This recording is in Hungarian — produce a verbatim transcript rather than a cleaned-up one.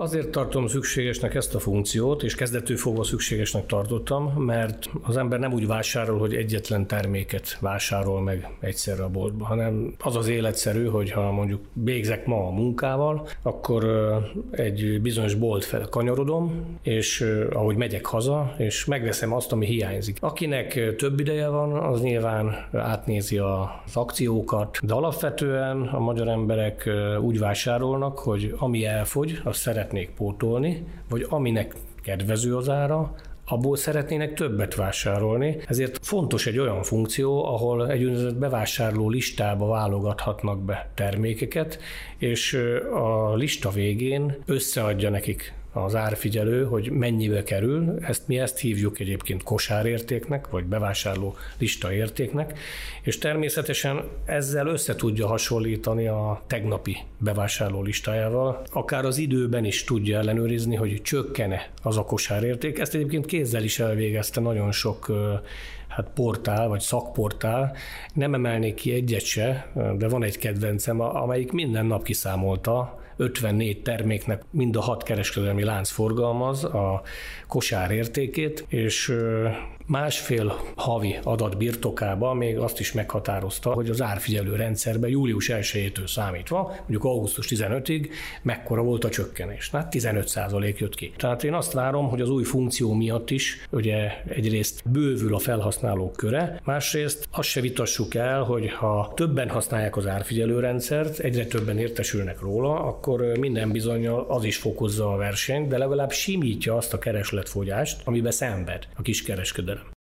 Azért tartom szükségesnek ezt a funkciót, és kezdettől fogva szükségesnek tartottam, mert az ember nem úgy vásárol, hogy egyetlen terméket vásárol meg egyszerre a boltba, hanem az az életszerű, hogy ha mondjuk végzek ma a munkával, akkor egy bizonyos bolt fel kanyarodom, és ahogy megyek haza, és megveszem azt, ami hiányzik. Akinek több ideje van, az nyilván átnézi az akciókat, de alapvetően a magyar emberek úgy vásárolnak, hogy ami elfogy, azt szeretnék pótolni, vagy aminek kedvező az ára, abból szeretnének többet vásárolni. Ezért fontos egy olyan funkció, ahol egy úgynevezett bevásárló listába válogathatnak be termékeket, és a lista végén összeadja nekik az árfigyelő, hogy mennyibe kerül, ezt mi ezt hívjuk egyébként kosárértéknek, vagy bevásárló listaértéknek, és természetesen ezzel össze tudja hasonlítani a tegnapi bevásárló listájával, akár az időben is tudja ellenőrizni, hogy csökkene az a kosárérték. Ezt egyébként kézzel is elvégezte nagyon sok hát portál, vagy szakportál. Nem emelnék ki egyet se, de van egy kedvencem, amelyik minden nap kiszámolta, ötvennégy terméknek mind a hat kereskedelmi lánc forgalmaz a kosár értékét, és másfél havi adat birtokában még azt is meghatározta, hogy az árfigyelő rendszerben július elsejétől számítva, mondjuk augusztus tizenötödiig mekkora volt a csökkenés. Hát tizenöt százalék jött ki. Tehát én azt várom, hogy az új funkció miatt is ugye egyrészt bővül a felhasználók köre, másrészt azt se vitassuk el, hogy ha többen használják az árfigyelő rendszert, egyre többen értesülnek róla, akkor minden bizonnyal az is fokozza a versenyt, de legalább simítja azt a keresletfogyást, amiben szenved a kiskereskedelem.